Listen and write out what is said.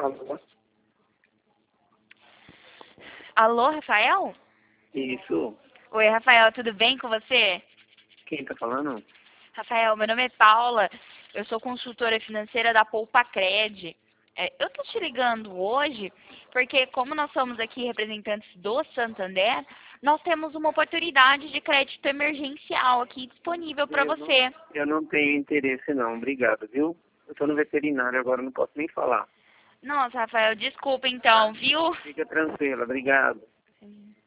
Alô? Alô, Rafael? Isso. Oi, Rafael, tudo bem com você? Quem tá falando? Rafael, meu nome é Paula, eu sou consultora financeira da Poupa Cred. Eu tô te ligando hoje porque, como nós somos aqui representantes do Santander, nós temos uma oportunidade de crédito emergencial aqui disponível para você. Eu não tenho interesse não, obrigado, viu? Eu tô no veterinário agora, não posso nem falar. Nossa, Rafael, desculpa então, viu? Fica tranquila, obrigado.